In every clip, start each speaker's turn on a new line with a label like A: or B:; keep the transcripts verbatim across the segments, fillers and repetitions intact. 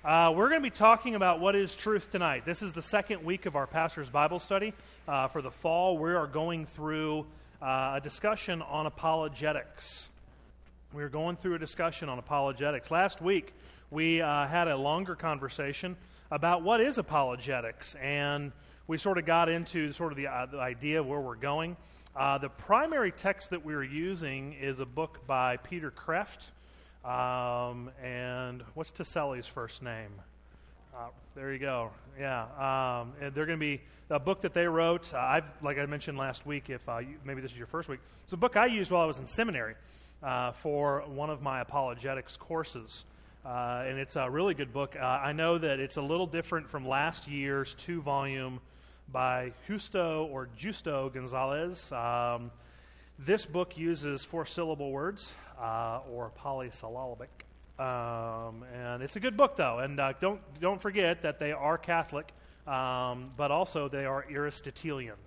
A: Uh, we're going to be talking about what is truth tonight. This is the second week of our pastor's Bible study. Uh, for the fall, we are going through uh, a discussion on apologetics. We are going through a discussion on apologetics. Last week, we uh, had a longer conversation about what is apologetics, and we sort of got into sort of the, uh, the idea of where we're going. Uh, the primary text that we are using is a book by Peter Kreeft. Um, and what's Tiselli's first name? Uh, there you go. Yeah, um, and they're going to be a book that they wrote. Uh, I've, like I mentioned last week, if uh, you, maybe this is your first week, it's a book I used while I was in seminary uh, for one of my apologetics courses, uh, and it's a really good book. Uh, I know that it's a little different from last year's two-volume by Justo or Justo Gonzalez. Um, this book uses four-syllable words. Uh, or polysyllabic, um, and it's a good book though. And uh, don't don't forget that they are Catholic, um, but also they are Aristotelian,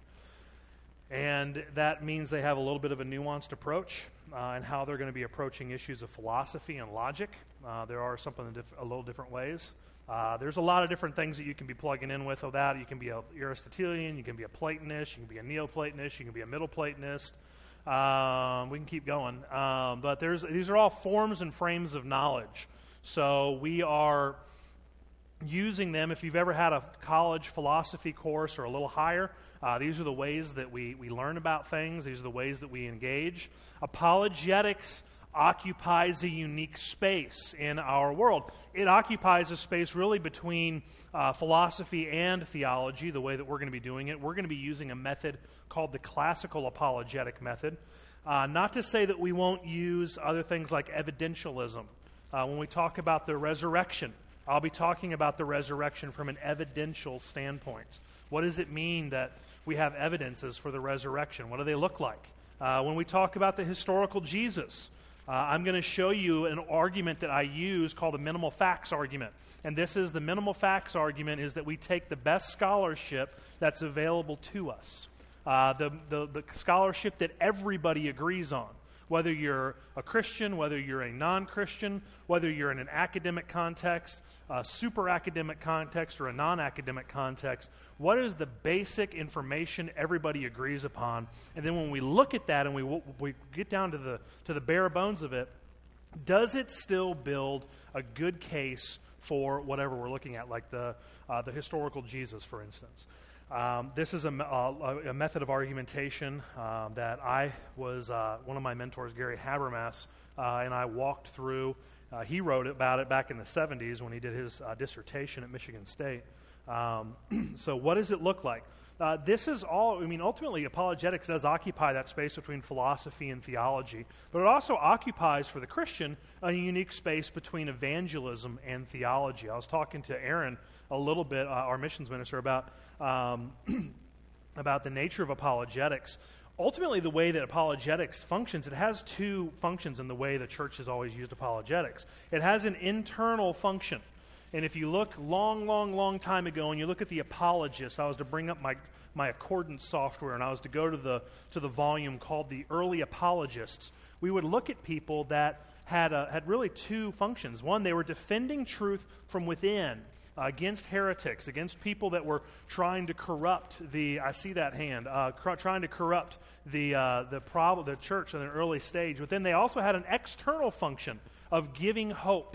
A: and that means they have a little bit of a nuanced approach uh, in how they're going to be approaching issues of philosophy and logic. Uh, there are something diff- a little different ways. Uh, there's a lot of different things that you can be plugging in with of that. You can be a Aristotelian, you can be a Platonist, you can be a Neoplatonist, you can be a Middle Platonist. Um, we can keep going, um, but there's these are all forms and frames of knowledge. So we are using them. If you've ever had a college philosophy course or a little higher, uh, these are the ways that we, we learn about things. These are the ways that we engage. Apologetics occupies a unique space in our world. It occupies a space really between uh, philosophy and theology, the way that we're going to be doing it. We're going to be using a method called the classical apologetic method. Uh, not to say that we won't use other things like evidentialism. Uh, when we talk about the resurrection, I'll be talking about the resurrection from an evidential standpoint. What does it mean that we have evidences for the resurrection? What do they look like? Uh, when we talk about the historical Jesus, uh, I'm going to show you an argument that I use called the minimal facts argument. And this is the minimal facts argument is that we take the best scholarship that's available to us. Uh, the, the, the scholarship that everybody agrees on, whether you're a Christian, whether you're a non-Christian, whether you're in an academic context, a super academic context, or a non-academic context, what is the basic information everybody agrees upon? And then when we look at that and we, we get down to the, to the bare bones of it, does it still build a good case for whatever we're looking at, like the, uh, the historical Jesus, for instance? Um, this is a, a, a method of argumentation uh, that I was, uh, one of my mentors, Gary Habermas, uh, and I walked through. Uh, he wrote about it back in the seventies when he did his uh, dissertation at Michigan State. Um, so what does it look like? Uh, this is all, I mean, ultimately apologetics does occupy that space between philosophy and theology, but it also occupies for the Christian a unique space between evangelism and theology. I was talking to Aaron a little bit, uh, our missions minister, about um, about the nature of apologetics. Ultimately, the way that apologetics functions, it has two functions in the way the church has always used apologetics. It has an internal function. And if you look long, long, long time ago, and you look at the apologists, I was to bring up my, my accordance software, and I was to go to the to the volume called the Early Apologists. We would look at people that had a, had really two functions. One, they were defending truth from within, Uh, against heretics, against people that were trying to corrupt the, I see that hand, uh, cr- trying to corrupt the uh, the, prob- the church in an early stage. But then they also had an external function of giving hope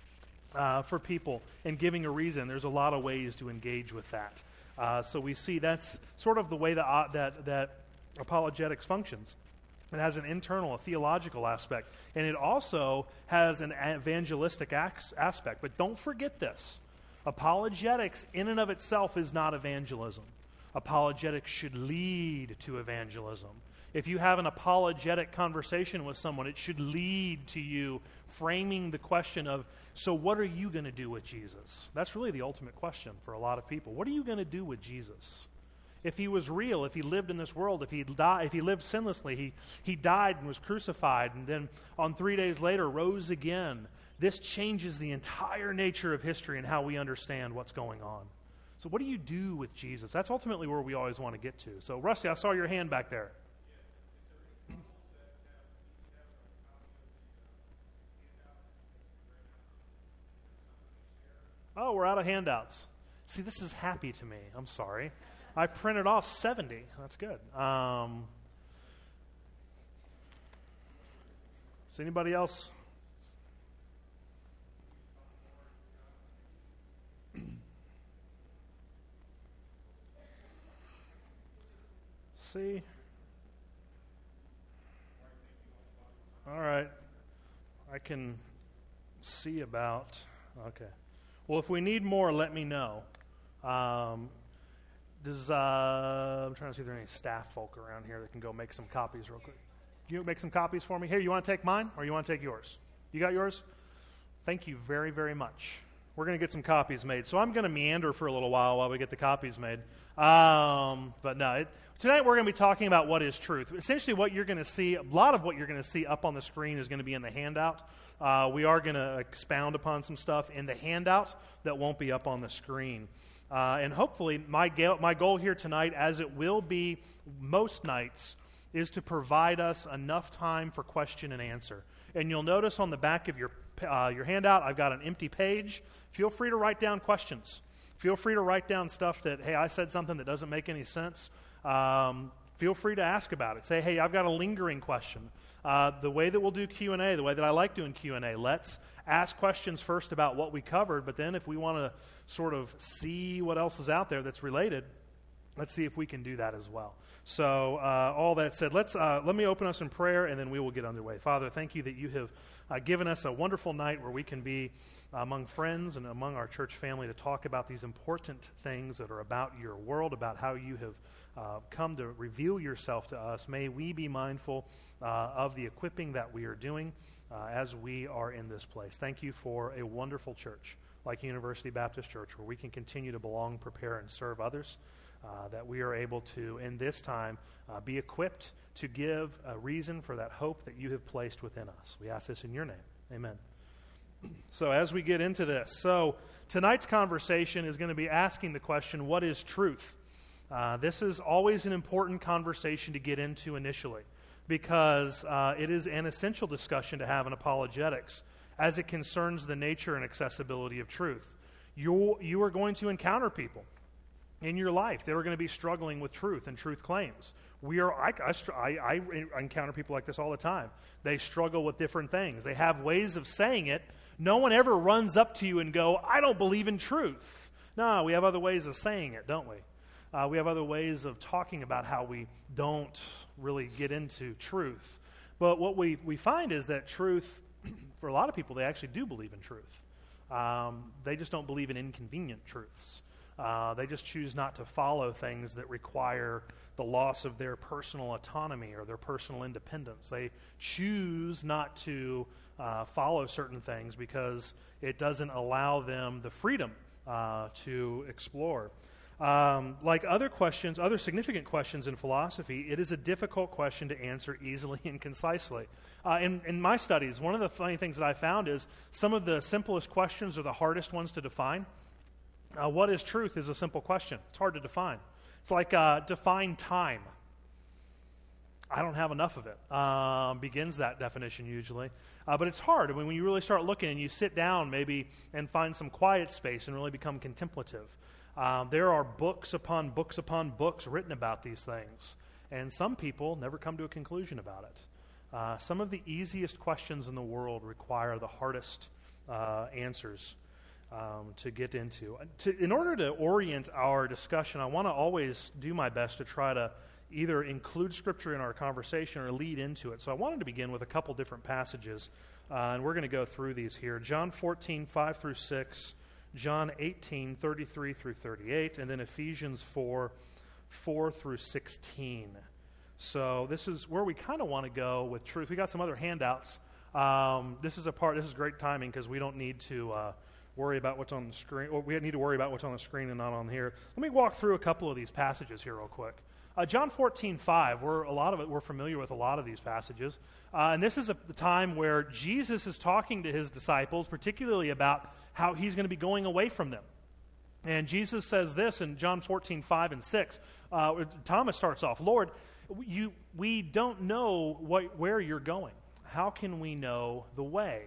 A: uh, for people and giving a reason. There's a lot of ways to engage with that. Uh, so we see that's sort of the way that, uh, that, that apologetics functions. It has an internal, a theological aspect. And it also has an evangelistic ac- aspect. But don't forget this. Apologetics in and of itself is not evangelism. Apologetics should lead to evangelism. If you have an apologetic conversation with someone, it should lead to you framing the question of, so what are you going to do with Jesus? That's really the ultimate question for a lot of people. What are you going to do with Jesus? If he was real, if he lived in this world, if he died, if he lived sinlessly, he, he died and was crucified, and then on three days later rose again. This changes the entire nature of history and how we understand what's going on. So what do you do with Jesus? That's ultimately where we always want to get to. So Rusty, I saw your hand back there. Oh, we're out of handouts. See, this is happy to me. I'm sorry. I printed off seventy. That's good. Um, is anybody else? See? All right. I can see about, okay. Well, if we need more, let me know. Um, does, uh, I'm trying to see if there are any staff folk around here that can go make some copies real quick. Can you make some copies for me? Here, you want to take mine or you want to take yours? You got yours? Thank you very, very much. We're going to get some copies made. So I'm going to meander for a little while while we get the copies made. Um, but no, it, tonight we're going to be talking about what is truth. Essentially what you're going to see, a lot of what you're going to see up on the screen is going to be in the handout. Uh, we are going to expound upon some stuff in the handout that won't be up on the screen. Uh, and hopefully my, ga- my goal here tonight, as it will be most nights, is to provide us enough time for question and answer. And you'll notice on the back of your uh, your handout, I've got an empty page. Feel free to write down questions. Feel free to write down stuff that, hey, I said something that doesn't make any sense. Um, feel free to ask about it. Say, hey, I've got a lingering question. Uh, the way that we'll do Q and A, the way that I like doing Q and A, let's ask questions first about what we covered, but then if we want to sort of see what else is out there that's related, let's see if we can do that as well. So uh, all that said, let's uh, let me open us in prayer, and then we will get underway. Father, thank you that you have uh, given us a wonderful night where we can be among friends and among our church family to talk about these important things that are about your world, about how you have uh, come to reveal yourself to us. May we be mindful uh, of the equipping that we are doing uh, as we are in this place. Thank you for a wonderful church like University Baptist Church, where we can continue to belong, prepare, and serve others. Uh, that we are able to, in this time, uh, be equipped to give a reason for that hope that you have placed within us. We ask this in your name. Amen. So as we get into this, so tonight's conversation is going to be asking the question, what is truth? Uh, this is always an important conversation to get into initially because uh, it is an essential discussion to have in apologetics as it concerns the nature and accessibility of truth. You, you are going to encounter people in your life that are going to be struggling with truth and truth claims. We are. I, I, I encounter people like this all the time. They struggle with different things. They have ways of saying it. No one ever runs up to you and go, I don't believe in truth. No, we have other ways of saying it, don't we? Uh, we have other ways of talking about how we don't really get into truth. But what we, we find is that truth, for a lot of people, they actually do believe in truth. Um, they just don't believe in inconvenient truths. Uh, they just choose not to follow things that require the loss of their personal autonomy or their personal independence. They choose not to uh, follow certain things because it doesn't allow them the freedom uh, to explore. Um, like other questions, other significant questions in philosophy, it is a difficult question to answer easily and concisely. Uh, in, in my studies, one of the funny things that I found is some of the simplest questions are the hardest ones to define. Uh, what is truth is a simple question. It's hard to define. It's like uh, define time. I don't have enough of it. Um, begins that definition usually. Uh, but it's hard. I mean, when you really start looking and you sit down maybe and find some quiet space and really become contemplative. Um, there are books upon books upon books written about these things. And some people never come to a conclusion about it. Uh, some of the easiest questions in the world require the hardest uh, answers Um, to get into. To, in order to orient our discussion, I want to always do my best to try to either include Scripture in our conversation or lead into it. So I wanted to begin with a couple different passages, uh, and we're going to go through these here. John fourteen, five through six, John eighteen, thirty-three through thirty-eight, and then Ephesians four, four through sixteen. So this is where we kind of want to go with truth. We got some other handouts. Um, this is a part, this is great timing because we don't need to uh, worry about what's on the screen, or we need to worry about what's on the screen and not on here. Let me walk through a couple of these passages here real quick. Uh, John fourteen, five, we're, a lot of it, we're familiar with a lot of these passages. Uh, and this is a, the time where Jesus is talking to his disciples, particularly about how he's going to be going away from them. And Jesus says this in John fourteen, five and six. Uh, Thomas starts off, Lord, you, we don't know what, where you're going. How can we know the way?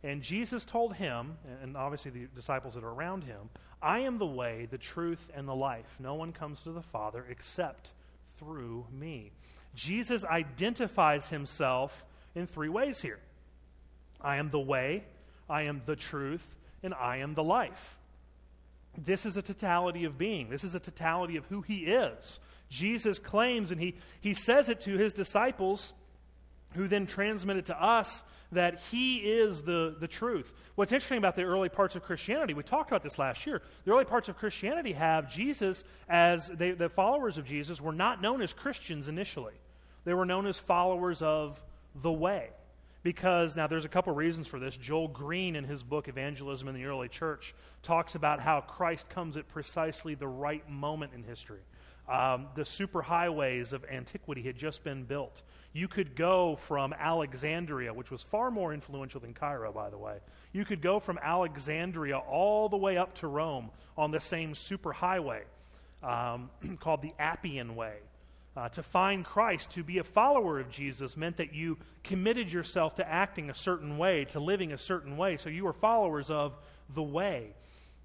A: And Jesus told him, and obviously the disciples that are around him, I am the way, the truth, and the life. No one comes to the Father except through me. Jesus identifies himself in three ways here. I am the way, I am the truth, and I am the life. This is a totality of being. This is a totality of who he is. Jesus claims, and he, he says it to his disciples, who then transmit it to us, that he is the, the truth. What's interesting about the early parts of Christianity, we talked about this last year, the early parts of Christianity have Jesus as, they, the followers of Jesus were not known as Christians initially. They were known as followers of the way. Because, now there's a couple reasons for this. Joel Green, in his book Evangelism in the Early Church, talks about how Christ comes at precisely the right moment in history. Um, the superhighways of antiquity had just been built. You could go from Alexandria, which was far more influential than Cairo, by the way. You could go from Alexandria all the way up to Rome on the same superhighway um, called the Appian Way. Uh, to find Christ, to be a follower of Jesus, meant that you committed yourself to acting a certain way, to living a certain way. So you were followers of the way.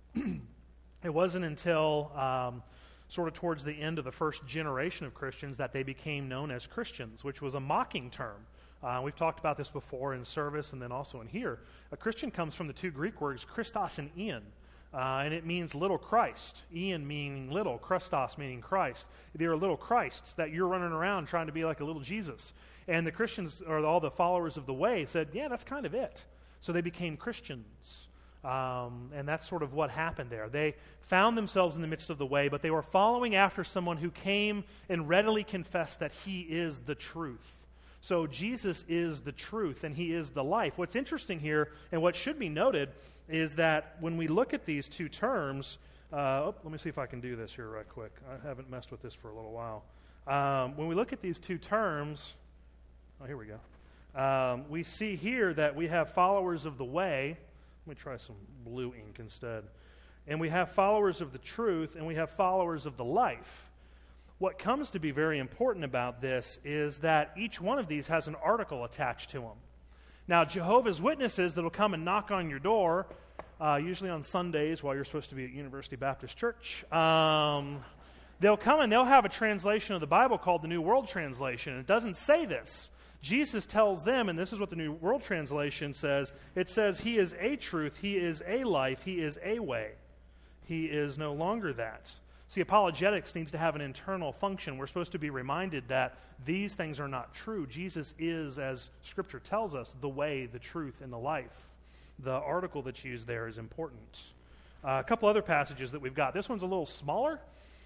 A: It wasn't until um, sort of towards the end of the first generation of Christians that they became known as Christians, which was a mocking term. Uh, we've talked about this before in service and then also in here. A Christian comes from the two Greek words, Christos and Ian. Uh, and it means little Christ. Ian meaning little, Christos meaning Christ. They're little Christs that you're running around trying to be like a little Jesus. And the Christians, or all the followers of the way, said, yeah, that's kind of it. So they became Christians. Um, and that's sort of what happened there. They found themselves in the midst of the way, but they were following after someone who came and readily confessed that he is the truth. So Jesus is the truth, and he is the life. What's interesting here, and what should be noted, is that when we look at these two terms, uh, oh, let me see if I can do this here right quick. I haven't messed with this for a little while. Um, when we look at these two terms, oh, here we go. Um, we see here that we have followers of the way. Let me try some blue ink instead. And we have followers of the truth, and we have followers of the life. What comes to be very important about this is that each one of these has an article attached to them. Now, Jehovah's Witnesses that will come and knock on your door, uh, usually on Sundays while you're supposed to be at University Baptist Church, um, they'll come and they'll have a translation of the Bible called the New World Translation. And it doesn't say this. Jesus tells them, and this is what the New World Translation says, it says, he is a truth, he is a life, he is a way. He is no longer that. See, apologetics needs to have an internal function. We're supposed to be reminded that these things are not true. Jesus is, as Scripture tells us, the way, the truth, and the life. The article that's used there is important. Uh, a couple other passages that we've got. This one's a little smaller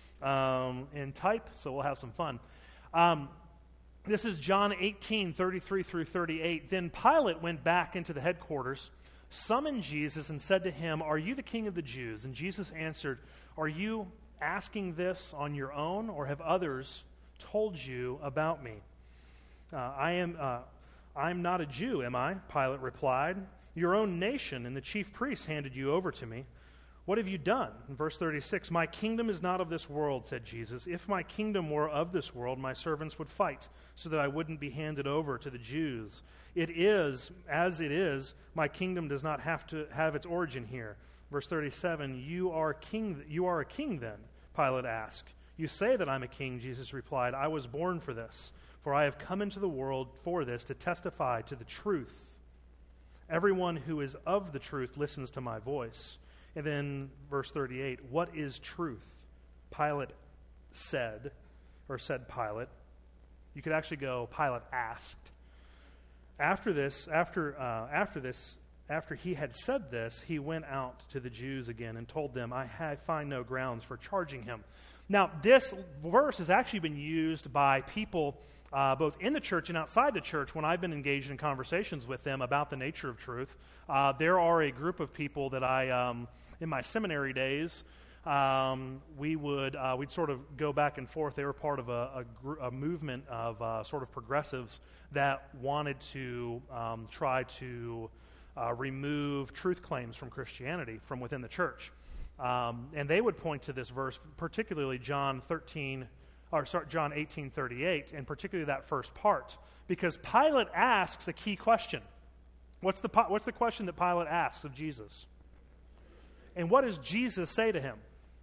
A: um, in type, so we'll have some fun. Um, this is John eighteen, thirty-three through thirty-eight. Then Pilate went back into the headquarters, summoned Jesus, and said to him, "Are you the king of the Jews?" And Jesus answered, "Are you asking this on your own, or have others told you about me?" Uh, I am, uh, I'm not a Jew, am I? Pilate replied. Your own nation and the chief priests handed you over to me. What have you done? In verse thirty-six, my kingdom is not of this world, said Jesus. If my kingdom were of this world, my servants would fight so that I wouldn't be handed over to the Jews. It is, as it is, my kingdom does not have to have its origin here. Verse thirty-seven, you are king. You are a king then? Pilate asked. You say that I'm a king, Jesus replied. I was born for this, for I have come into the world for this, to testify to the truth. Everyone who is of the truth listens to my voice. And then verse thirty-eight, what is truth? Pilate said, or said Pilate. You could actually go, Pilate asked. After this, after uh, after this, After he had said this, he went out to the Jews again and told them, I have, find no grounds for charging him. Now, this verse has actually been used by people uh, both in the church and outside the church when I've been engaged in conversations with them about the nature of truth. Uh, there are a group of people that I, um, in my seminary days, um, we would uh, we'd sort of go back and forth. They were part of a, a, gr- a movement of uh, sort of progressives that wanted to um, try to Uh, remove truth claims from Christianity from within the church. Um, and they would point to this verse, particularly John thirteen, or sorry, John eighteen thirty-eight, and particularly that first part, because Pilate asks a key question. What's the, what's the question that Pilate asks of Jesus? And what does Jesus say to him?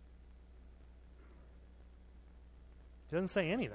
A: He doesn't say anything.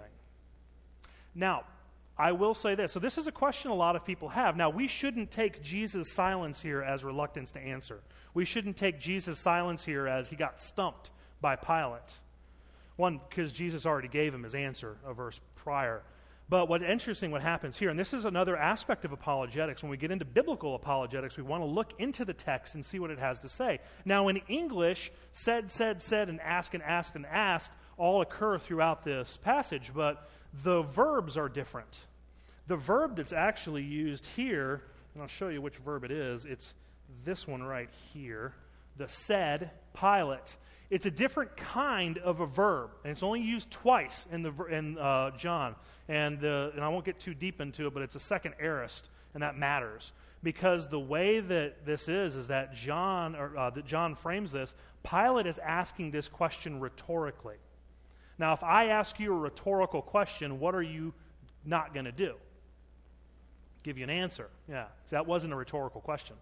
A: Now, I will say this. So this is a question a lot of people have. Now, we shouldn't take Jesus' silence here as reluctance to answer. We shouldn't take Jesus' silence here as he got stumped by Pilate. One, because Jesus already gave him his answer a verse prior. But what's interesting what happens here, and this is another aspect of apologetics. When we get into biblical apologetics, we want to look into the text and see what it has to say. Now, in English, said, said, said, and ask, and asked, and asked all occur throughout this passage, but the verbs are different. The verb that's actually used here, and I'll show you which verb it is, it's this one right here, the said, Pilate. It's a different kind of a verb, and it's only used twice in the in uh, John. And the, and I won't get too deep into it, but it's a second aorist, and that matters because the way that this is is that John or uh, that John frames this. Pilate is asking this question rhetorically. Now, if I ask you a rhetorical question, what are you not going to do? Give you an answer. Yeah, so that wasn't a rhetorical question.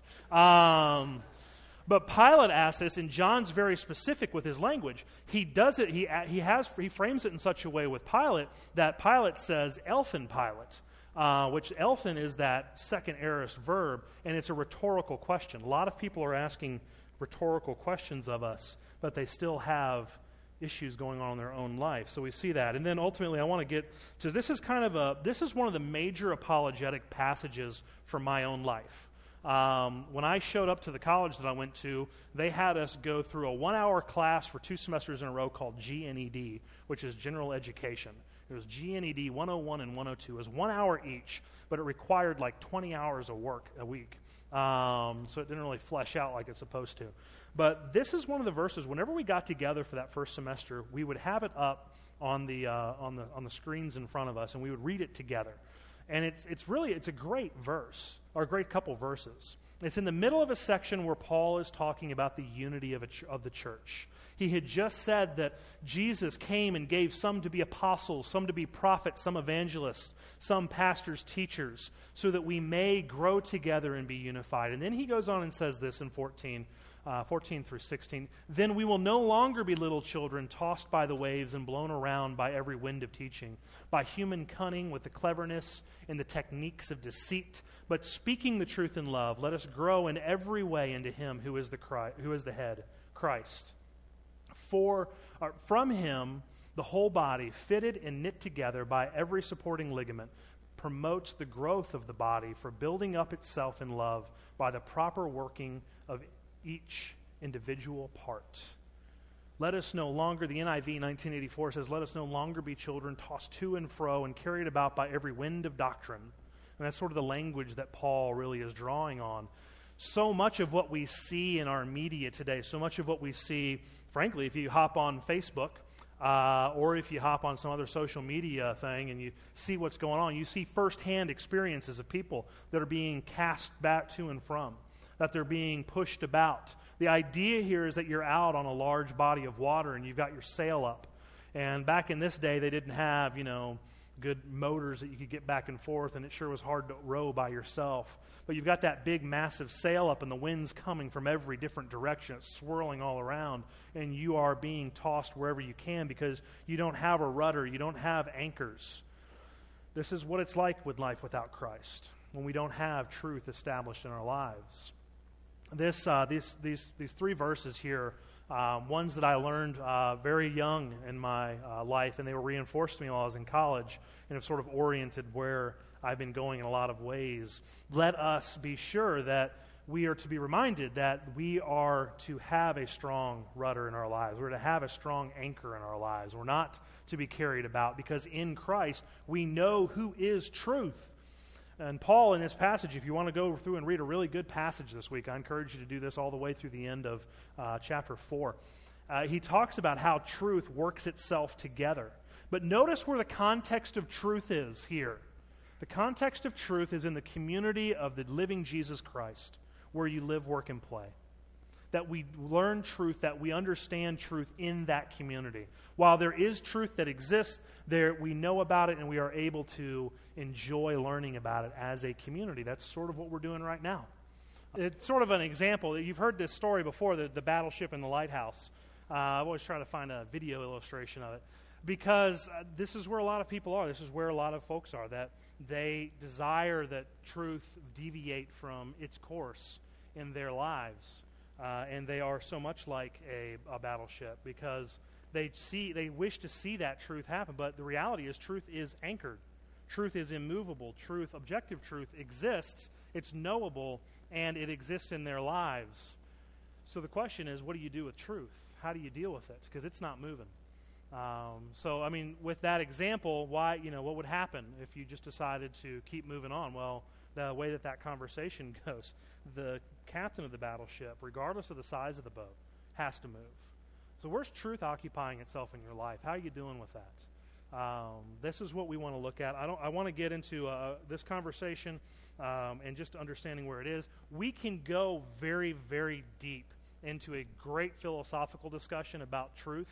A: Um, But Pilate asks this, and John's very specific with his language. He does it, he, he, has, he frames it in such a way with Pilate that Pilate says, Elphin Pilate, uh, which Elphin is that second aorist verb, and it's a rhetorical question. A lot of people are asking rhetorical questions of us, but they still have issues going on in their own life. So we see that. And then ultimately I want to get to, this is kind of a, this is one of the major apologetic passages for my own life. Um, when I showed up to the college that I went to, they had us go through a one-hour class for two semesters in a row called G N E D, which is General Education. It was G N E D one oh one and one oh two. It was one hour each, but it required like twenty hours of work a week. Um, so it didn't really flesh out like it's supposed to. But this is one of the verses, whenever we got together for that first semester, we would have it up on the, uh, on the, on the screens in front of us, and we would read it together. And it's it's really, it's a great verse, or a great couple verses. It's in the middle of a section where Paul is talking about the unity of, a ch- of the church. He had just said that Jesus came and gave some to be apostles, some to be prophets, some evangelists, some pastors, teachers, so that we may grow together and be unified. And then he goes on and says this in fourteen, uh, fourteen through sixteen. Then we will no longer be little children tossed by the waves and blown around by every wind of teaching, by human cunning with the cleverness and the techniques of deceit, but speaking the truth in love, let us grow in every way into him who is the Christ, who is the head, Christ. For uh, from him the whole body, fitted and knit together by every supporting ligament, promotes the growth of the body for building up itself in love by the proper working of each individual part. Let us no longer, the N I V nineteen eighty-four says, let us no longer be children tossed to and fro and carried about by every wind of doctrine. And that's sort of the language that Paul really is drawing on. So much of what we see in our media today, so much of what we see, frankly, if you hop on Facebook, uh, or if you hop on some other social media thing and you see what's going on, you see firsthand experiences of people that are being cast back to and from, that they're being pushed about. The idea here is that you're out on a large body of water and you've got your sail up. And back in this day, they didn't have, you know, good motors that you could get back and forth, and it sure was hard to row by yourself. But you've got that big, massive sail up, and the wind's coming from every different direction. It's swirling all around, and you are being tossed wherever you can because you don't have a rudder. You don't have anchors. This is what it's like with life without Christ, when we don't have truth established in our lives. This, uh, these, these, these three verses here, uh, ones that I learned uh, very young in my uh, life, and they were reinforced to me while I was in college, and have sort of oriented where I've been going in a lot of ways. Let us be sure that we are to be reminded that we are to have a strong rudder in our lives. We're to have a strong anchor in our lives. We're not to be carried about, because in Christ we know who is truth. And Paul, in this passage, if you want to go through and read a really good passage this week, I encourage you to do this all the way through the end of uh, chapter four. Uh, he talks about how truth works itself together. But notice where the context of truth is here. The context of truth is in the community of the living Jesus Christ, where you live, work, and play. That we learn truth, that we understand truth in that community. While there is truth that exists, there we know about it and we are able to enjoy learning about it as a community. That's sort of what we're doing right now. It's sort of an example. You've heard this story before, the, the battleship and the lighthouse. Uh, I've always tried to find a video illustration of it because uh, this is where a lot of people are. This is where a lot of folks are, that they desire that truth deviate from its course in their lives. Uh, and they are so much like a, a battleship because they see, they wish to see that truth happen. But the reality is truth is anchored. Truth is immovable. Truth, objective truth, exists. It's knowable, and it exists in their lives. So the question is, what do you do with truth? How do you deal with it? Because it's not moving. Um, so, I mean, with that example, why, you know, what would happen if you just decided to keep moving on? Well, the way that that conversation goes, the captain of the battleship, regardless of the size of the boat, has to move. So where's truth occupying itself in your life? How are you doing with that? Um, this is what we want to look at. I don't. I want to get into uh, this conversation um, and just understanding where it is. We can go very, very deep into a great philosophical discussion about truth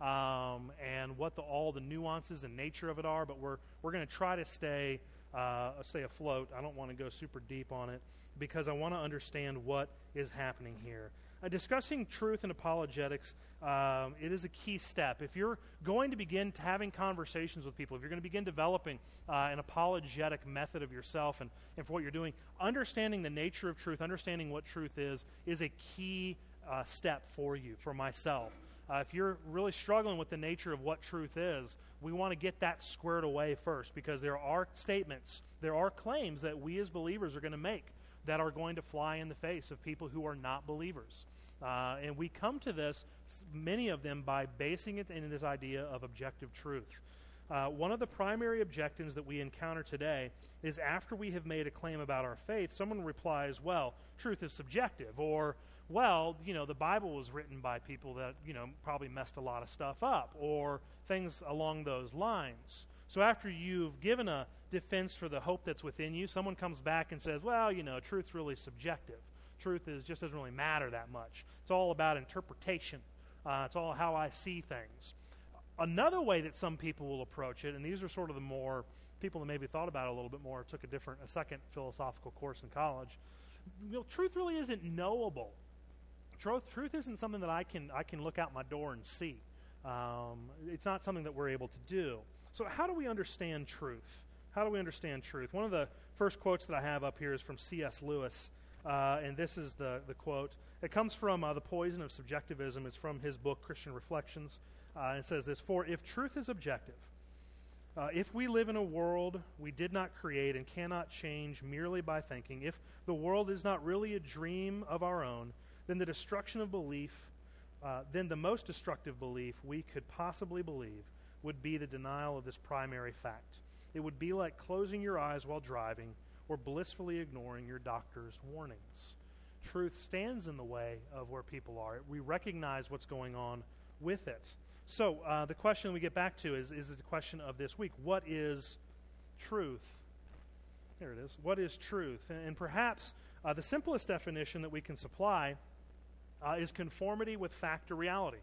A: um, and what the, all the nuances and nature of it are. But we're we're going to try to stay uh, stay afloat. I don't want to go super deep on it because I want to understand what is happening here. Uh, discussing truth and apologetics, um, it is a key step. If you're going to begin to having conversations with people, if you're going to begin developing uh, an apologetic method of yourself and, and for what you're doing, understanding the nature of truth, understanding what truth is, is a key uh, step for you, for myself. Uh, if you're really struggling with the nature of what truth is, we want to get that squared away first because there are statements, there are claims that we as believers are going to make that are going to fly in the face of people who are not believers. Uh, and we come to this, many of them, by basing it in this idea of objective truth. Uh, one of the primary objections that we encounter today is after we have made a claim about our faith, someone replies, well, truth is subjective, or, well, you know, the Bible was written by people that, you know, probably messed a lot of stuff up, or things along those lines. So after you've given a defense for the hope that's within you, someone comes back and says, well, you know, truth's really subjective. Truth is just doesn't really matter that much. It's all about interpretation. Uh, it's all how I see things. Another way that some people will approach it, and these are sort of the more people that maybe thought about it a little bit more, took a different, a second philosophical course in college. You know, truth really isn't knowable. Truth, truth isn't something that I can I can look out my door and see. Um, it's not something that we're able to do. So how do we understand truth? How do we understand truth? One of the first quotes that I have up here is from C S Lewis, uh, and this is the, the quote. It comes from uh, The Poison of Subjectivism. It's from his book, Christian Reflections. Uh, it says this, for if truth is objective, uh, if we live in a world we did not create and cannot change merely by thinking, if the world is not really a dream of our own, then the destruction of belief, uh, then the most destructive belief we could possibly believe would be the denial of this primary fact. It would be like closing your eyes while driving or blissfully ignoring your doctor's warnings. Truth stands in the way of where people are. We recognize what's going on with it. So uh, the question we get back to is, is the question of this week. What is truth? There it is. What is truth? And, and perhaps uh, the simplest definition that we can supply uh, is conformity with fact or reality.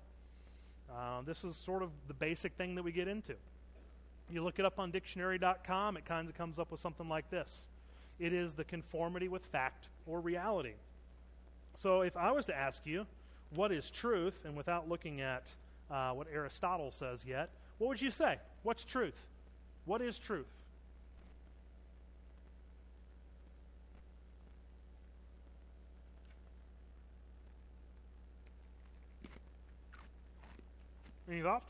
A: Uh, this is sort of the basic thing that we get into. You look it up on dictionary dot com, it kind of comes up with something like this. It is the conformity with fact or reality. So if I was to ask you, what is truth, and without looking at uh, what Aristotle says yet, what would you say? What's truth? What is truth? Any thoughts?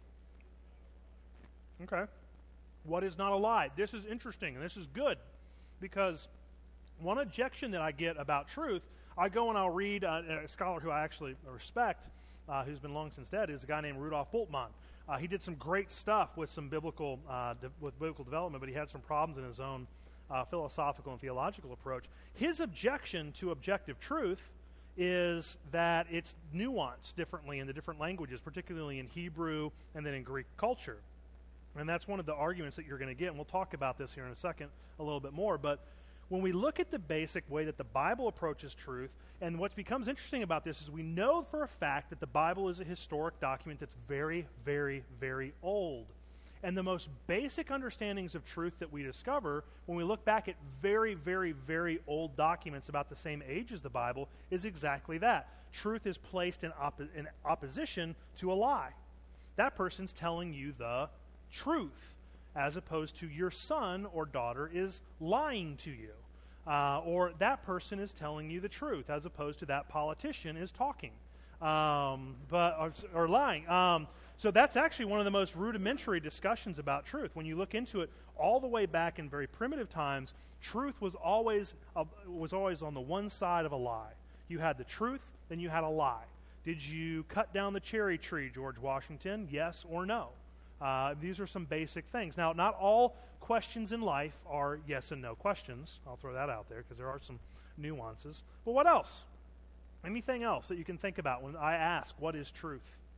A: Okay. What is not a lie? This is interesting, and this is good, because one objection that I get about truth, I go and I'll read uh, a scholar who I actually respect, uh, who's been long since dead, is a guy named Rudolf Bultmann. Uh, he did some great stuff with some biblical uh, de- with biblical development, but he had some problems in his own uh, philosophical and theological approach. His objection to objective truth is that it's nuanced differently in the different languages, particularly in Hebrew and then in Greek culture. And that's one of the arguments that you're going to get, and we'll talk about this here in a second a little bit more. But when we look at the basic way that the Bible approaches truth, and what becomes interesting about this is we know for a fact that the Bible is a historic document that's very, very, very old. And the most basic understandings of truth that we discover when we look back at very, very, very old documents about the same age as the Bible is exactly that. Truth is placed in, oppo- in opposition to a lie. That person's telling you the truth, as opposed to your son or daughter is lying to you. Uh, or that person is telling you the truth, as opposed to that politician is talking. Um, but or, or lying. Um, so that's actually one of the most rudimentary discussions about truth. When you look into it, all the way back in very primitive times, truth was always uh, was always on the one side of a lie. You had the truth, then you had a lie. Did you cut down the cherry tree, George Washington? Yes or no? Uh, these are some basic things. Now, not all questions in life are yes and no questions. I'll throw that out there because there are some nuances. But what else? Anything else that you can think about when I ask, what is truth?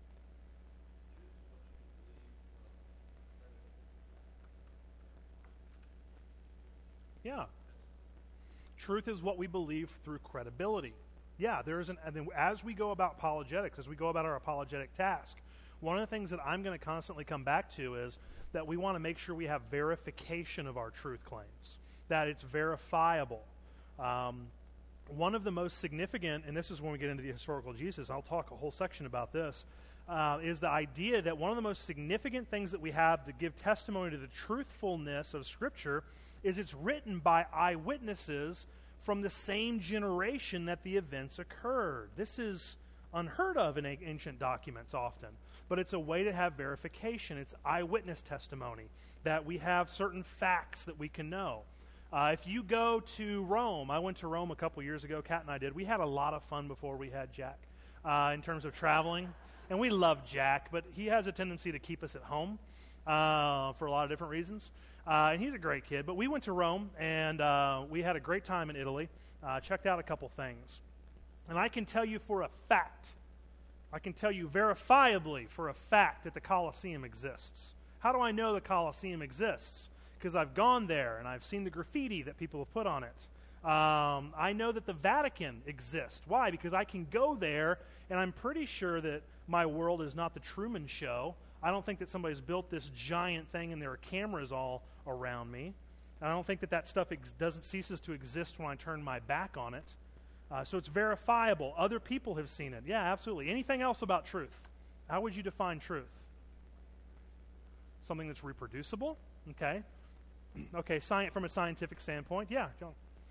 A: Yeah. Truth is what we believe through credibility. Yeah, there is an, and then as we go about apologetics, as we go about our apologetic task, one of the things that I'm going to constantly come back to is that we want to make sure we have verification of our truth claims, that it's verifiable. Um, One of the most significant, and this is when we get into the historical Jesus, I'll talk a whole section about this, uh, is the idea that one of the most significant things that we have to give testimony to the truthfulness of Scripture is it's written by eyewitnesses from the same generation that the events occurred. This is unheard of in ancient documents often, but it's a way to have verification. It's eyewitness testimony, that we have certain facts that we can know. Uh, if you go to Rome, I went to Rome a couple years ago, Kat and I did. We had a lot of fun before we had Jack uh, in terms of traveling. And we love Jack, but he has a tendency to keep us at home uh, for a lot of different reasons. Uh, and he's a great kid. But we went to Rome, and uh, we had a great time in Italy, uh, checked out a couple things. And I can tell you for a fact, I can tell you verifiably for a fact that the Colosseum exists. How do I know the Colosseum exists? Because I've gone there and I've seen the graffiti that people have put on it. Um, I know that the Vatican exists. Why? Because I can go there, and I'm pretty sure that my world is not the Truman Show. I don't think that somebody's built this giant thing and there are cameras all around me. And I don't think that that stuff ex- doesn't ceases to exist when I turn my back on it. Uh, so it's verifiable. Other people have seen it. Yeah, absolutely. Anything else about truth? How would you define truth? Something that's reproducible? Okay. Okay, sci- from a scientific standpoint, yeah, John.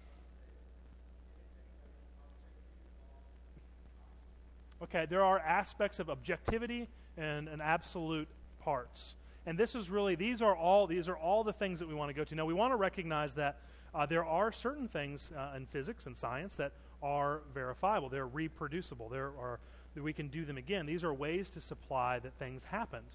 A: Okay, there are aspects of objectivity and, and absolute parts. And this is really, these are all these are all the things that we want to go to. Now, we want to recognize that uh, there are certain things uh, in physics and science that are verifiable. They're reproducible. There are, we can do them again. These are ways to supply that things happened.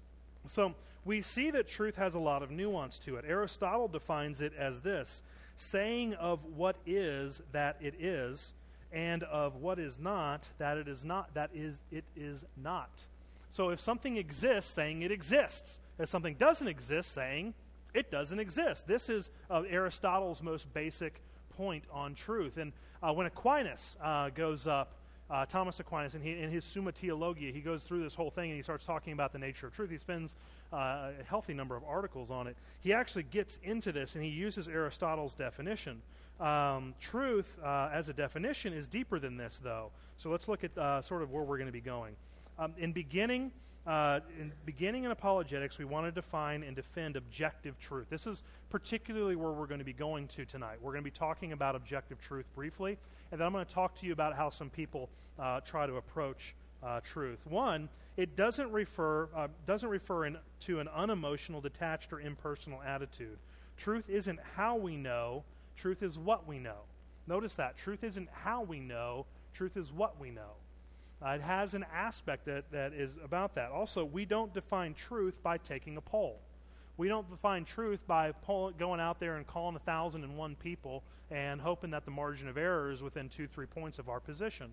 A: So we see that truth has a lot of nuance to it. Aristotle defines it as this: saying of what is that it is, and of what is not that it is not that is it is not. So if something exists, saying it exists. If something doesn't exist, saying it doesn't exist. This is uh, Aristotle's most basic point on truth. And uh, when Aquinas uh, goes up, Uh, Thomas Aquinas, in, he, in his Summa Theologia, he goes through this whole thing and he starts talking about the nature of truth. He spends uh, a healthy number of articles on it. He actually gets into this and he uses Aristotle's definition. Um, truth, uh, as a definition, is deeper than this, though. So let's look at uh, sort of where we're going to be going. Um, in beginning, uh, in beginning in apologetics, we want to define and defend objective truth. This is particularly where we're going to be going to tonight. We're going to be talking about objective truth briefly, and then I'm going to talk to you about how some people uh, try to approach uh, truth. One, it doesn't refer uh, doesn't refer in, to an unemotional, detached, or impersonal attitude. Truth isn't how we know. Truth is what we know. Notice that. Truth isn't how we know. Truth is what we know. Uh, it has an aspect that, that is about that. Also, we don't define truth by taking a poll. We don't define truth by poll, going out there and calling a thousand and one people and hoping that the margin of error is within two, three points of our position.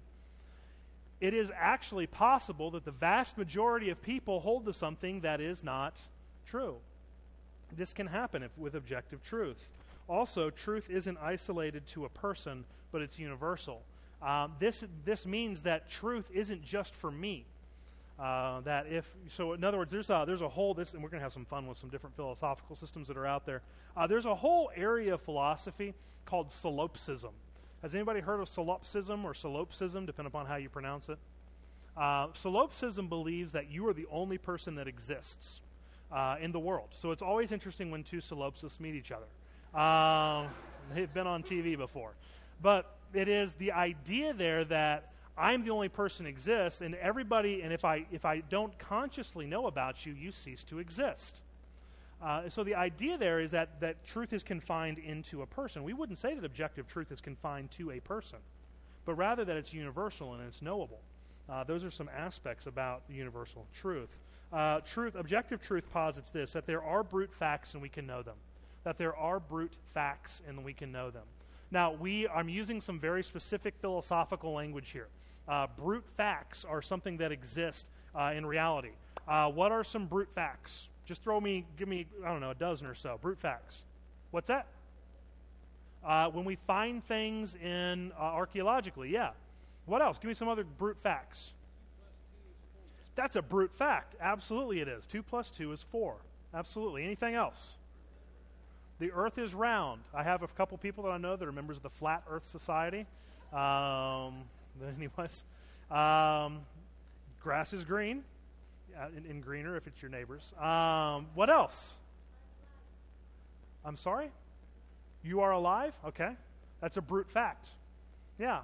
A: It is actually possible that the vast majority of people hold to something that is not true. This can happen if, with objective truth. Also, truth isn't isolated to a person, but it's universal. Um, this this means that truth isn't just for me. Uh, that if so, in other words, there's a there's a whole this, and we're going to have some fun with some different philosophical systems that are out there. Uh, there's a whole area of philosophy called solipsism. Has anybody heard of solipsism or solipsism, depending upon how you pronounce it? Uh, solipsism believes that you are the only person that exists uh, in the world. So it's always interesting when two solipsists meet each other. Um, they've been on T V before, but it is the idea there that I'm the only person exists, and everybody, and if I if I don't consciously know about you, you cease to exist. Uh, so the idea there is that, that truth is confined into a person. We wouldn't say that objective truth is confined to a person, but rather that it's universal and it's knowable. Uh, those are some aspects about universal truth. Uh, truth, objective truth posits this, that there are brute facts and we can know them. That there are brute facts and we can know them. Now, we I'm using some very specific philosophical language here. Uh, brute facts are something that exist uh, in reality. Uh, what are some brute facts? Just throw me, give me, I don't know, a dozen or so. Brute facts. What's that? Uh, when we find things in uh, archaeologically, yeah. What else? Give me some other brute facts. That's a brute fact. Absolutely it is. Two plus two is four. Absolutely. Anything else? The earth is round. I have a couple people that I know that are members of the Flat Earth Society. Um, anyways, um, grass is green, uh, and, and greener if it's your neighbor's. Um, what else? I'm sorry? You are alive? Okay. That's a brute fact. Yeah.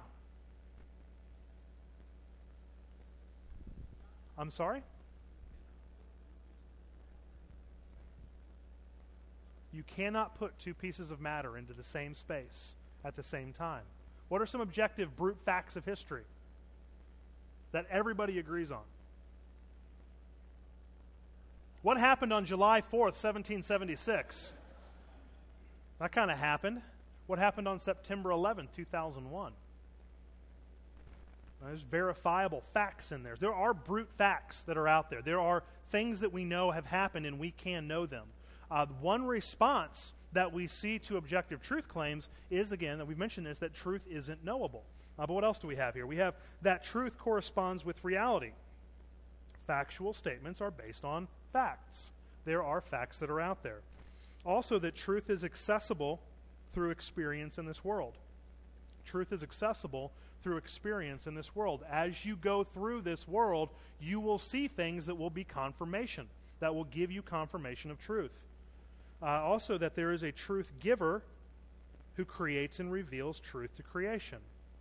A: I'm sorry? You cannot put two pieces of matter into the same space at the same time. What are some objective brute facts of history that everybody agrees on? What happened on July fourth, seventeen seventy-six? That kind of happened. What happened on September eleventh, two thousand one? There's verifiable facts in there. There are brute facts that are out there. There are things that we know have happened and we can know them. Uh, one response that we see to objective truth claims is, again, that we've mentioned this, that truth isn't knowable. Uh, but what else do we have here? We have that truth corresponds with reality. Factual statements are based on facts. There are facts that are out there. Also, that truth is accessible through experience in this world. Truth is accessible through experience in this world. As you go through this world, you will see things that will be confirmation, that will give you confirmation of truth. Uh, also, that there is a truth giver who creates and reveals truth to creation.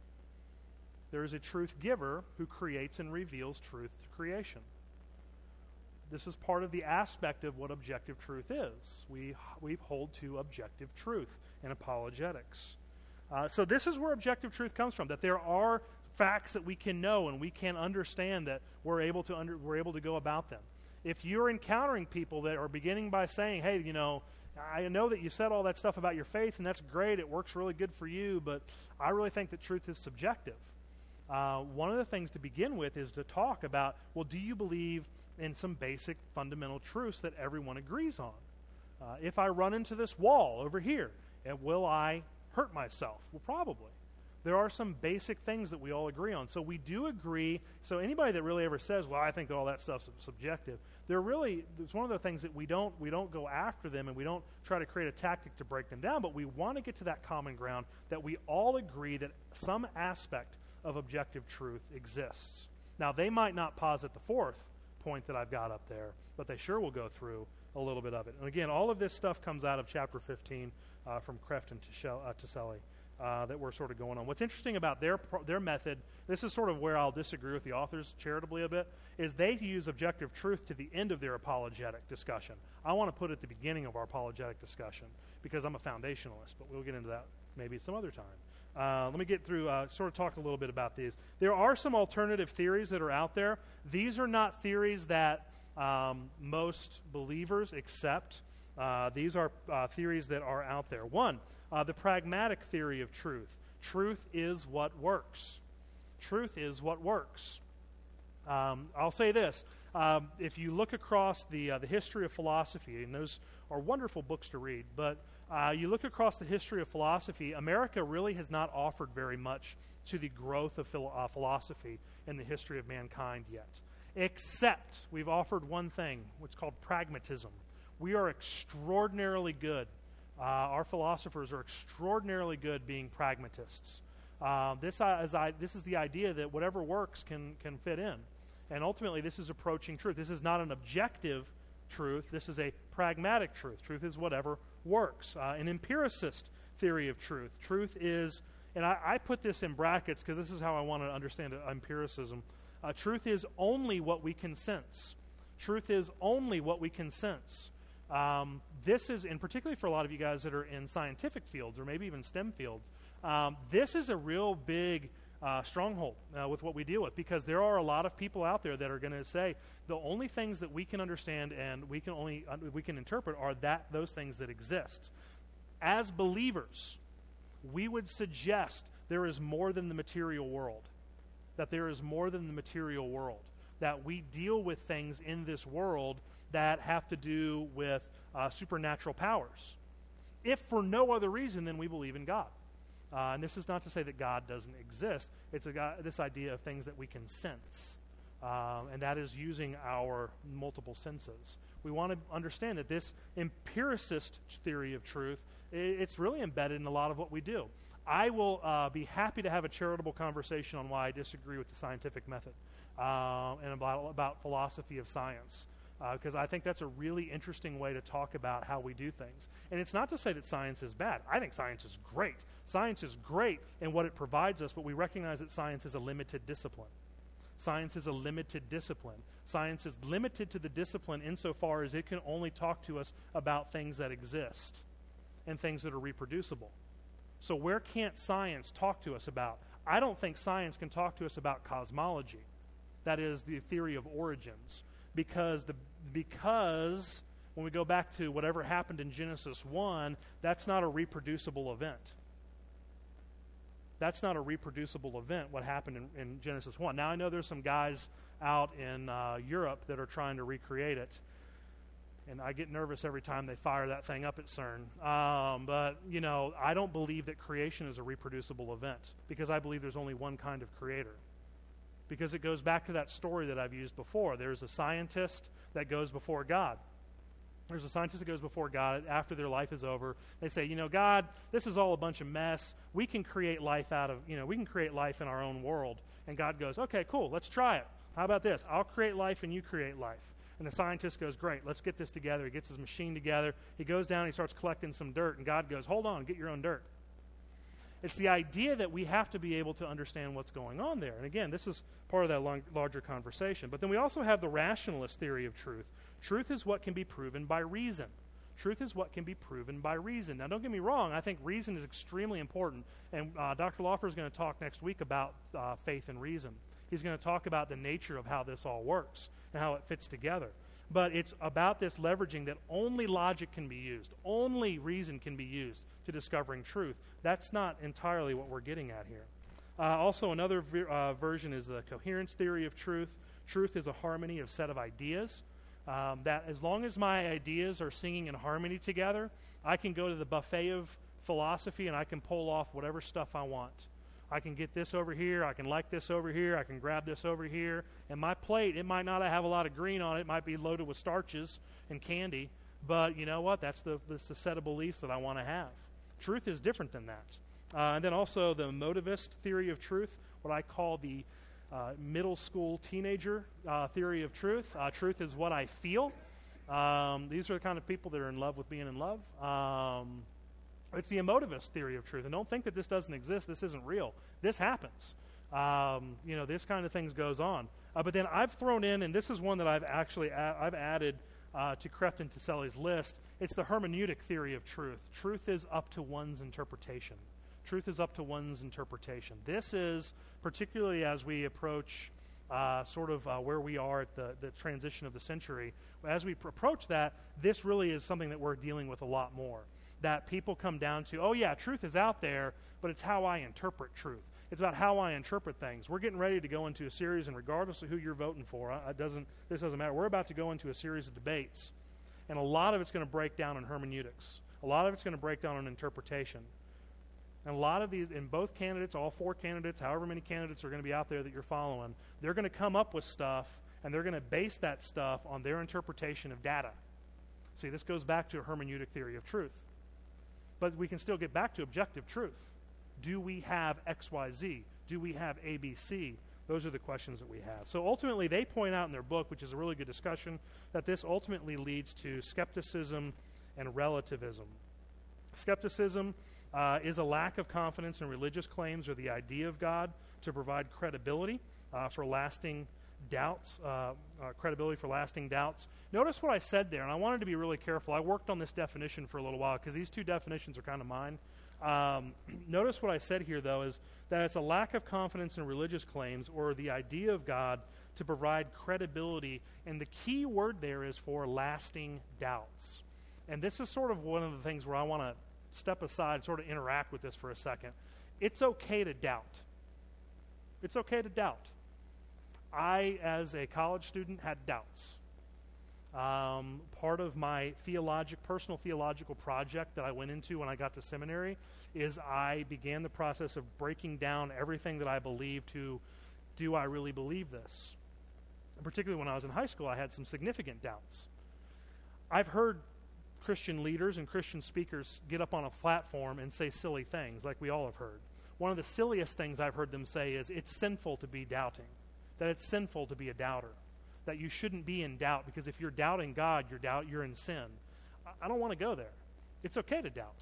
A: There is a truth giver who creates and reveals truth to creation. This is part of the aspect of what objective truth is. We, we hold to objective truth in apologetics. Uh, so this is where objective truth comes from, that there are facts that we can know and we can understand that we're able to under, we're able to go about them. If you're encountering people that are beginning by saying, hey, you know, I know that you said all that stuff about your faith, and that's great, it works really good for you, but I really think that truth is subjective. Uh, one of the things to begin with is to talk about, well, do you believe in some basic fundamental truths that everyone agrees on? Uh, if I run into this wall over here, will I hurt myself? Well, probably. There are some basic things that we all agree on. So we do agree. So anybody that really ever says, well, I think that all that stuff's subjective, they're really, it's one of the things that we don't we don't go after them and we don't try to create a tactic to break them down, but we want to get to that common ground that we all agree that some aspect of objective truth exists. Now, they might not posit the fourth point that I've got up there, but they sure will go through a little bit of it. And again, all of this stuff comes out of chapter fifteen uh, from Krefft and Tiseli. Uh, that we're sort of going on. What's interesting about their their method, this is sort of where I'll disagree with the authors charitably a bit, is they use objective truth to the end of their apologetic discussion. I want to put it at the beginning of our apologetic discussion because I'm a foundationalist, but we'll get into that maybe some other time. Uh, let me get through, uh, sort of talk a little bit about these. There are some alternative theories that are out there. These are not theories that um, most believers accept. Uh, these are uh, theories that are out there. One, Uh, the pragmatic theory of truth. Truth is what works. Truth is what works. Um, I'll say this. Um, if you look across the, uh, the history of philosophy, and those are wonderful books to read, but uh, you look across the history of philosophy, America really has not offered very much to the growth of philo- uh, philosophy in the history of mankind yet. Except we've offered one thing, what's called pragmatism. We are extraordinarily good. Uh, our philosophers are extraordinarily good being pragmatists. Uh, this, uh, is I, this is the idea that whatever works can, can fit in. And ultimately, this is approaching truth. This is not an objective truth. This is a pragmatic truth. Truth is whatever works. Uh, an empiricist theory of truth. Truth is, and I, I put this in brackets because this is how I want to understand empiricism. Uh, truth is only what we can sense. Truth is only what we can sense. Um, this is, and particularly for a lot of you guys that are in scientific fields or maybe even STEM fields, um, this is a real big uh, stronghold uh, with what we deal with, because there are a lot of people out there that are going to say the only things that we can understand and we can only uh, we can interpret are that those things that exist. As believers, we would suggest there is more than the material world, that there is more than the material world, that we deal with things in this world that have to do with uh, supernatural powers. If for no other reason than we believe in God. Uh, and this is not to say that God doesn't exist. It's a God, this idea of things that we can sense. Uh, and that is using our multiple senses. We want to understand that this empiricist theory of truth, it, it's really embedded in a lot of what we do. I will uh, be happy to have a charitable conversation on why I disagree with the scientific method uh, and about, about philosophy of science. Because uh, I think that's a really interesting way to talk about how we do things. And it's not to say that science is bad. I think science is great. Science is great in what it provides us, but we recognize that science is a limited discipline. Science is a limited discipline. Science is limited to the discipline insofar as it can only talk to us about things that exist and things that are reproducible. So where can't science talk to us about? I don't think science can talk to us about cosmology. That is the theory of origins. Because the because when we go back to whatever happened in Genesis one, that's not a reproducible event. That's not a reproducible event, what happened in, in Genesis one. Now, I know there's some guys out in uh, Europe that are trying to recreate it. And I get nervous every time they fire that thing up at CERN. Um, but, you know, I don't believe that creation is a reproducible event, because I believe there's only one kind of creator. Because it goes back to that story that I've used before. There's a scientist that goes before God. There's a scientist that goes before God after their life is over. They say, you know, God, this is all a bunch of mess. We can create life out of, you know, we can create life in our own world. And God goes, okay, cool, let's try it. How about this? I'll create life and you create life. And the scientist goes, great, let's get this together. He gets his machine together. He goes down and he starts collecting some dirt. And God goes, hold on, get your own dirt. It's the idea that we have to be able to understand what's going on there. And again, this is part of that long, larger conversation. But then we also have the rationalist theory of truth. Truth is what can be proven by reason. Truth is what can be proven by reason. Now, don't get me wrong. I think reason is extremely important. And uh, Doctor Laufer is going to talk next week about uh, faith and reason. He's going to talk about the nature of how this all works and how it fits together. But it's about this leveraging that only logic can be used. Only reason can be used to discovering truth. That's not entirely what we're getting at here. Uh, also, another ver- uh, version is the coherence theory of truth. Truth is a harmony of set of ideas. Um, that as long as my ideas are singing in harmony together, I can go to the buffet of philosophy and I can pull off whatever stuff I want. I can get this over here, I can like this over here, I can grab this over here. And my plate, it might not have a lot of green on it. It might be loaded with starches and candy. But you know what? That's the, that's the set of beliefs that I want to have. Truth is different than that. Uh, and then also the motivist theory of truth, what I call the uh, middle school teenager uh, theory of truth. Uh, truth is what I feel. Um, these are the kind of people that are in love with being in love. Um, It's the emotivist theory of truth. And don't think that this doesn't exist. This isn't real. This happens. Um, you know, this kind of things goes on. Uh, but then I've thrown in, and this is one that I've actually a- I've added uh, to Crefton Taselli's list. It's the hermeneutic theory of truth. Truth is up to one's interpretation. Truth is up to one's interpretation. This is, particularly as we approach uh, sort of uh, where we are at the, the transition of the century, as we pr- approach that, this really is something that we're dealing with a lot more. That people come down to, oh yeah, truth is out there, but it's how I interpret truth. It's about how I interpret things. We're getting ready to go into a series, and regardless of who you're voting for, uh, it doesn't, this doesn't matter. We're about to go into a series of debates, and a lot of it's going to break down on hermeneutics. A lot of it's going to break down on interpretation. And a lot of these, in both candidates, all four candidates, however many candidates are going to be out there that you're following, they're going to come up with stuff, and they're going to base that stuff on their interpretation of data. See, this goes back to a hermeneutic theory of truth. But we can still get back to objective truth. Do we have X Y Z? Do we have A B C? Those are the questions that we have. So ultimately, they point out in their book, which is a really good discussion, that this ultimately leads to skepticism and relativism. Skepticism uh, is a lack of confidence in religious claims or the idea of God to provide credibility uh, for lasting doubts, uh, uh, credibility for lasting doubts. Notice what I said there, and I wanted to be really careful. I worked on this definition for a little while because these two definitions are kind of mine. Um, notice what I said here, though, is that it's a lack of confidence in religious claims or the idea of God to provide credibility, and the key word there is for lasting doubts. And this is sort of one of the things where I want to step aside and sort of interact with this for a second. It's okay to doubt. It's okay to doubt. I, as a college student, had doubts. Um, part of my theologic, personal theological project that I went into when I got to seminary is I began the process of breaking down everything that I believe to, do I really believe this? And particularly when I was in high school, I had some significant doubts. I've heard Christian leaders and Christian speakers get up on a platform and say silly things, like we all have heard. One of the silliest things I've heard them say is it's sinful to be doubting, that it's sinful to be a doubter, that you shouldn't be in doubt because if you're doubting God, you're doubt you're in sin. I, I don't want to go there. It's okay to doubt.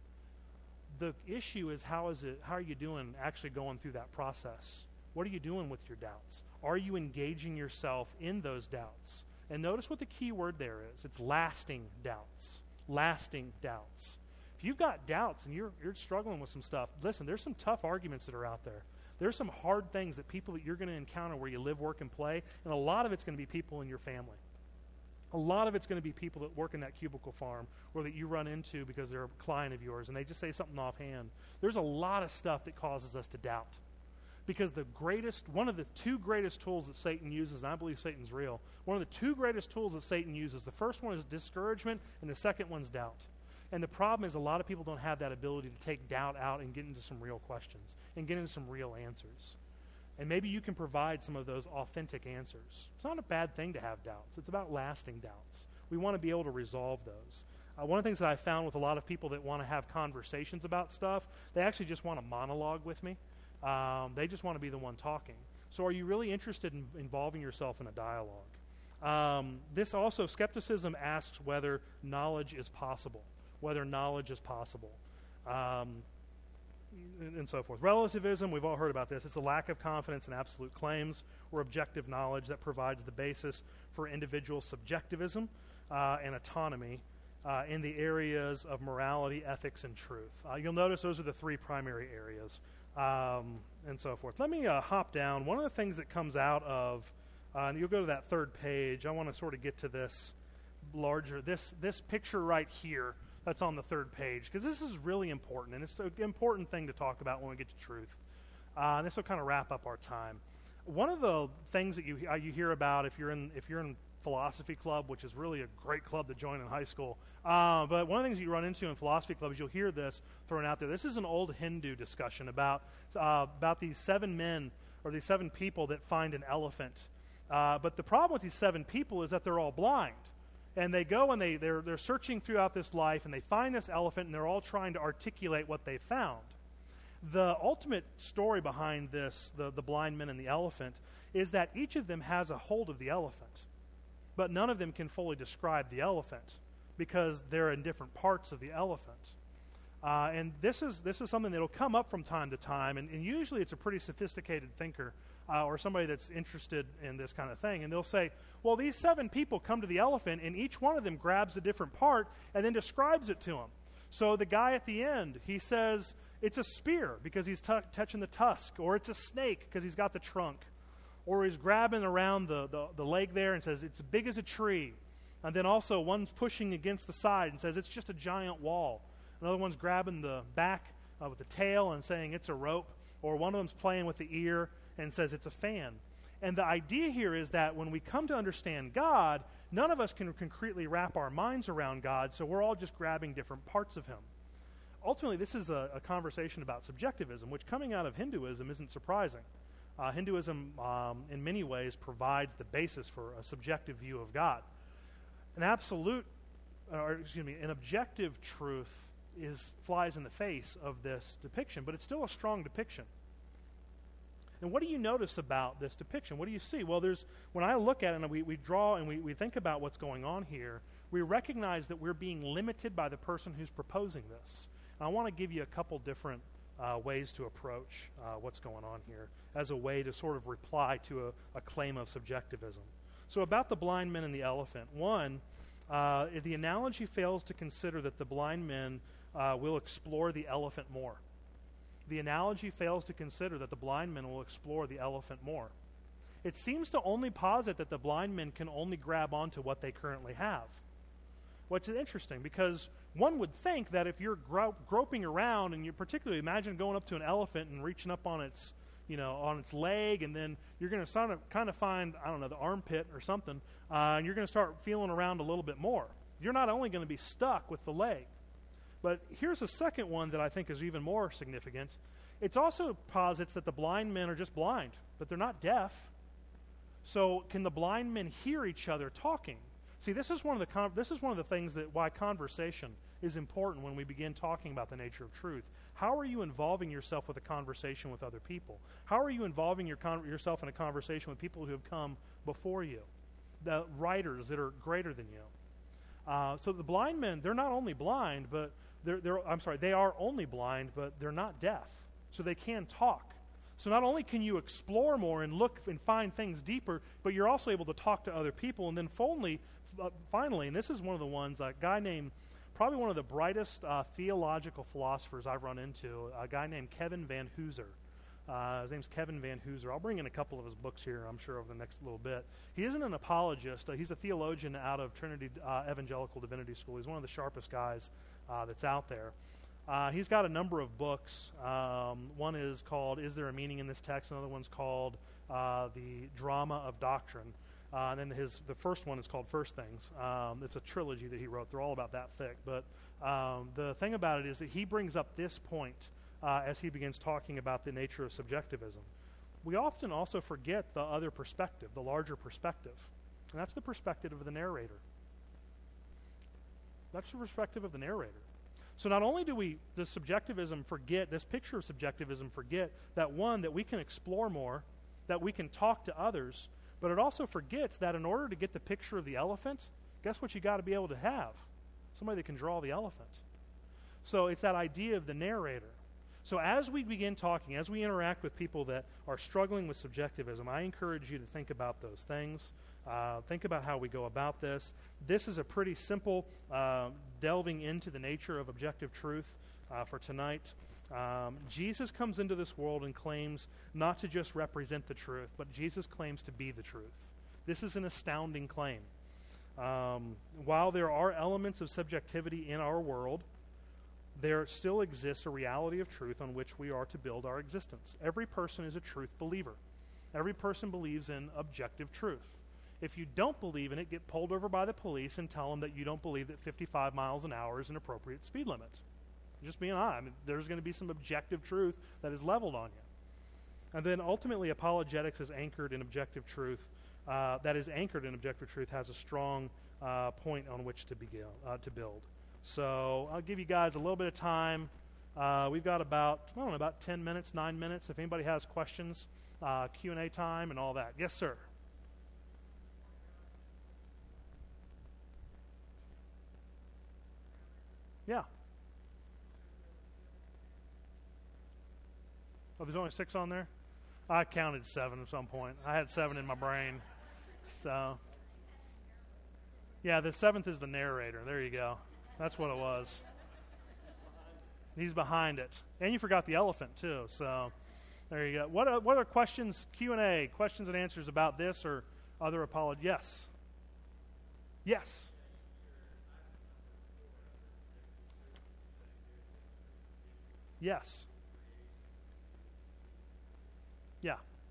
A: The issue is how is it? How are you doing actually going through that process? What are you doing with your doubts? Are you engaging yourself in those doubts? And notice what the key word there is. It's lasting doubts. Lasting doubts. If you've got doubts and you're you're struggling with some stuff, listen, there's some tough arguments that are out there. There's some hard things that people that you're going to encounter where you live, work, and play, and a lot of it's going to be people in your family. A lot of it's going to be people that work in that cubicle farm or that you run into because they're a client of yours and they just say something offhand. There's a lot of stuff that causes us to doubt. Because the greatest, one of the two greatest tools that Satan uses, and I believe Satan's real, one of the two greatest tools that Satan uses, the first one is discouragement and the second one's doubt. And the problem is a lot of people don't have that ability to take doubt out and get into some real questions and get into some real answers. And maybe you can provide some of those authentic answers. It's not a bad thing to have doubts. It's about lasting doubts. We want to be able to resolve those. Uh, one of the things that I found with a lot of people that want to have conversations about stuff, they actually just want to monologue with me. Um, they just want to be the one talking. So are you really interested in involving yourself in a dialogue? Um, this also, skepticism asks whether knowledge is possible. Whether knowledge is possible, um, and, and so forth. Relativism, we've all heard about this. It's a lack of confidence in absolute claims or objective knowledge that provides the basis for individual subjectivism uh, and autonomy uh, in the areas of morality, ethics, and truth. Uh, you'll notice those are the three primary areas, um, and so forth. Let me uh, hop down. One of the things that comes out of, uh, and you'll go to that third page. I want to sort of get to this larger, this this picture right here. That's on the third page, because this is really important, and it's an important thing to talk about when we get to truth. Uh, and this will kind of wrap up our time. One of the things that you uh, you hear about if you're in if you're in philosophy club, which is really a great club to join in high school, uh, but one of the things you run into in philosophy club is you'll hear this thrown out there. This is an old Hindu discussion about uh, about these seven men or these seven people that find an elephant. Uh, but the problem with these seven people is that they're all blind. And they go and they, they're, they're searching throughout this life, and they find this elephant, and they're all trying to articulate what they found. The ultimate story behind this, the, the blind men and the elephant, is that each of them has a hold of the elephant. But none of them can fully describe the elephant because they're in different parts of the elephant. Uh, and this is this is something that will come up from time to time, and, and usually it's a pretty sophisticated thinker uh, or somebody that's interested in this kind of thing, and they'll say, well, these seven people come to the elephant, and each one of them grabs a different part and then describes it to him. So the guy at the end, he says it's a spear because he's t- touching the tusk, or it's a snake because he's got the trunk, or he's grabbing around the, the, the leg there and says it's as big as a tree. And then also one's pushing against the side and says it's just a giant wall. Another one's grabbing the back uh, with the tail and saying it's a rope, or one of them's playing with the ear and says it's a fan. And the idea here is that when we come to understand God, none of us can concretely wrap our minds around God, so we're all just grabbing different parts of him. Ultimately, this is a, a conversation about subjectivism, which coming out of Hinduism isn't surprising. Uh, Hinduism, um, in many ways, provides the basis for a subjective view of God. An absolute, or excuse me, an objective truth is flies in the face of this depiction, but it's still a strong depiction. And what do you notice about this depiction? What do you see? Well, there's when I look at it and we, we draw and we, we think about what's going on here, we recognize that we're being limited by the person who's proposing this. And I want to give you a couple different uh, ways to approach uh, what's going on here as a way to sort of reply to a, a claim of subjectivism. So about the blind men and the elephant. One, uh, the analogy fails to consider that the blind men uh, will explore the elephant more. The analogy fails to consider that the blind men will explore the elephant more. It seems to only posit that the blind men can only grab onto what they currently have. Which is interesting, because one would think that if you're gro- groping around, and you particularly imagine going up to an elephant and reaching up on its, you know, on its leg, and then you're going to sort of kind of find, I don't know, the armpit or something, uh, and you're going to start feeling around a little bit more. You're not only going to be stuck with the leg, but here's a second one that I think is even more significant. It also posits that the blind men are just blind, but they're not deaf. So can the blind men hear each other talking? See, this is one of the con- this is one of the things that why conversation is important when we begin talking about the nature of truth. How are you involving yourself with a conversation with other people? How are you involving your con- yourself in a conversation with people who have come before you, the writers that are greater than you? Uh, so the blind men, they're not only blind, but they're, they're I'm sorry, they are only blind, but they're not deaf. So they can talk. So not only can you explore more and look and find things deeper, but you're also able to talk to other people. And then finally, uh, finally, and this is one of the ones, a guy named, probably one of the brightest uh, theological philosophers I've run into, a guy named Kevin Van Hooser. Uh, his name's Kevin Van Hooser. I'll bring in a couple of his books here, I'm sure, over the next little bit. He isn't an apologist. Uh, he's a theologian out of Trinity uh, Evangelical Divinity School. He's one of the sharpest guys uh, that's out there. Uh, he's got a number of books. Um, one is called Is There a Meaning in This Text? Another one's called uh, The Drama of Doctrine. Uh, and then his the first one is called First Things. Um, it's a trilogy that he wrote. They're all about that thick. But um, the thing about it is that he brings up this point uh, as he begins talking about the nature of subjectivism. We often also forget the other perspective, the larger perspective. And that's the perspective of the narrator. That's the perspective of the narrator. So not only do we, does subjectivism forget, this picture of subjectivism forget that one, that we can explore more, that we can talk to others, but it also forgets that in order to get the picture of the elephant, guess what you got to be able to have? Somebody that can draw the elephant. So it's that idea of the narrator. So as we begin talking, as we interact with people that are struggling with subjectivism, I encourage you to think about those things. Uh, think about how we go about this. This is a pretty simple uh, delving into the nature of objective truth uh, for tonight. Um, Jesus comes into this world and claims not to just represent the truth, but Jesus claims to be the truth. This is an astounding claim. Um, while there are elements of subjectivity in our world, there still exists a reality of truth on which we are to build our existence. Every person is a truth believer. Every person believes in objective truth. If you don't believe in it, get pulled over by the police and tell them that you don't believe that fifty-five miles an hour is an appropriate speed limit. Just being honest, I mean, there's going to be some objective truth that is leveled on you. And then ultimately, apologetics is anchored in objective truth. Uh, that is anchored in objective truth has a strong uh, point on which to begin uh, to build. So I'll give you guys a little bit of time. Uh, we've got about I don't know about ten minutes, nine minutes. If anybody has questions, uh, Q and A time and all that. Yes, sir. Yeah. Oh, there's only six on there? I counted seven at some point. I had seven in my brain. So, yeah, the seventh is the narrator. There you go. That's what it was. He's behind it. And you forgot the elephant, too. So, there you go. What, uh, what are questions, Q and A, questions and answers about this or other apologies? Yes. Yes. Yes. Yeah.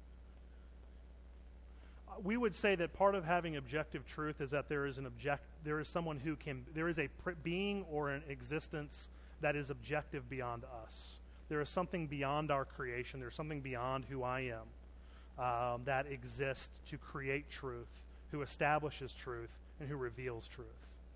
A: Uh, we would say that part of having objective truth is that there is an object, there is someone who can, there is a pr- being or an existence that is objective beyond us. There is something beyond our creation. There's something beyond who I am. um, that exists to create truth, who establishes truth, and who reveals truth.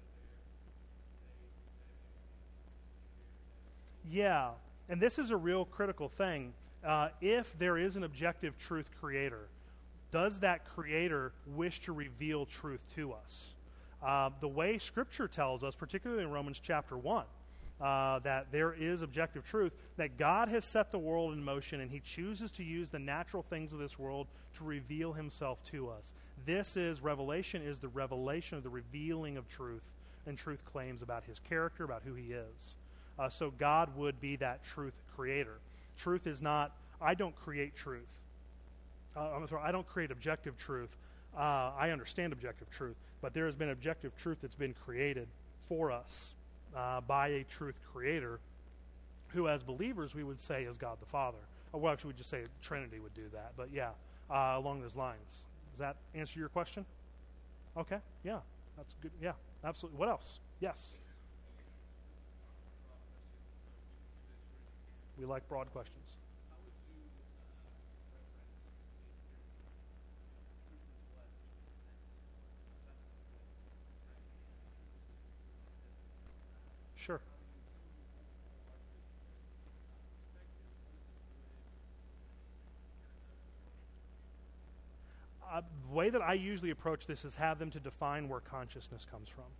A: Yeah, and this is a real critical thing. Uh, if there is an objective truth creator, does that creator wish to reveal truth to us? Uh, the way Scripture tells us, particularly in Romans chapter one, uh, that there is objective truth, that God has set the world in motion and he chooses to use the natural things of this world to reveal himself to us. This is, revelation is the revelation of the revealing of truth and truth claims about his character, about who he is. Uh, so God would be that truth creator. Truth is not, I don't create truth. Uh, I'm sorry, I don't create objective truth. Uh, I understand objective truth, but there has been objective truth that's been created for us uh, by a truth creator who, as believers, we would say is God the Father. Or, well, actually, we'd just say Trinity would do that. But yeah, uh, along those lines. Does that answer your question? Okay, yeah, that's good. Yeah, absolutely. What else? Yes. We like broad questions. Sure. Uh, the way that I usually approach this is have them to define where consciousness comes from.